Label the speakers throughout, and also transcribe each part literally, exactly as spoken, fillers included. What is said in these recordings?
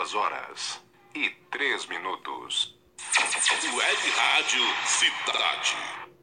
Speaker 1: duas horas e três minutos.
Speaker 2: Web Rádio Cidade.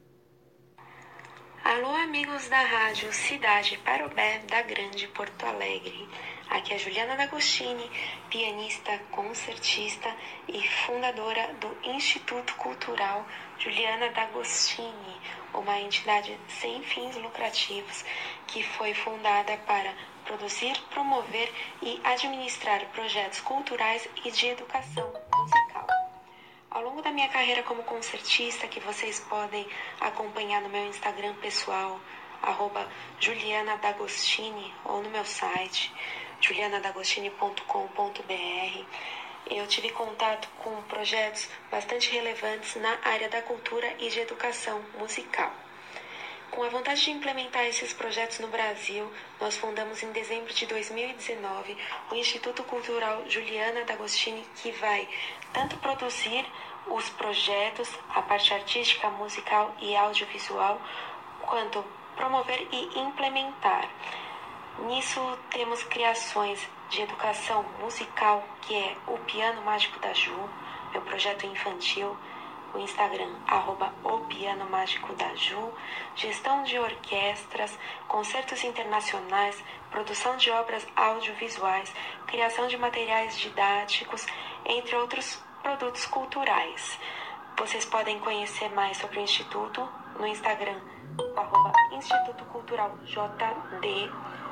Speaker 3: Alô, amigos da Rádio Cidade Parobé da Grande Porto Alegre. Aqui é Juliana D'Agostini, pianista, concertista e fundadora do Instituto Cultural Juliana D'Agostini, uma entidade sem fins lucrativos que foi fundada para produzir, promover e administrar projetos culturais e de educação musical. Ao longo da minha carreira como concertista, que vocês podem acompanhar no meu Instagram pessoal, arroba Juliana D'Agostini, ou no meu site, juliana d'agostini ponto com ponto b r, eu tive contato com projetos bastante relevantes na área da cultura e de educação musical. Com a vontade de implementar esses projetos no Brasil, nós fundamos em dezembro de dois mil e dezenove o Instituto Cultural Juliana D'Agostini, que vai tanto produzir os projetos, a parte artística, musical e audiovisual, quanto promover e implementar. Nisso temos criações de educação musical, que é o Piano Mágico da Ju, meu projeto infantil, o Instagram, arroba o Piano Mágico da Ju, gestão de orquestras, concertos internacionais, produção de obras audiovisuais, criação de materiais didáticos, entre outros produtos culturais. Vocês podem conhecer mais sobre o Instituto no Instagram, arroba Instituto Cultural J D,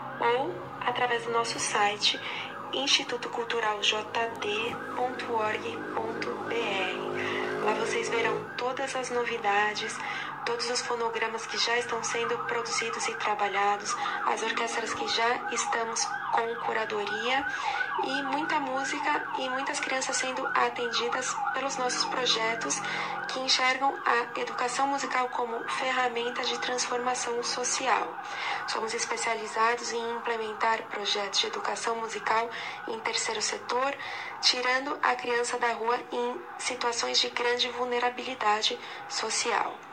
Speaker 3: ou através do nosso site, instituto cultural j d ponto org ponto b r. Lá vocês verão todas as novidades, todos os fonogramas que já estão sendo produzidos e trabalhados, as orquestras que já estamos com curadoria e muita música e muitas crianças sendo atendidas pelos nossos projetos que enxergam a educação musical como ferramenta de transformação social. Somos especializados em implementar projetos de educação musical em terceiro setor, tirando a criança da rua em situações de grande vulnerabilidade social.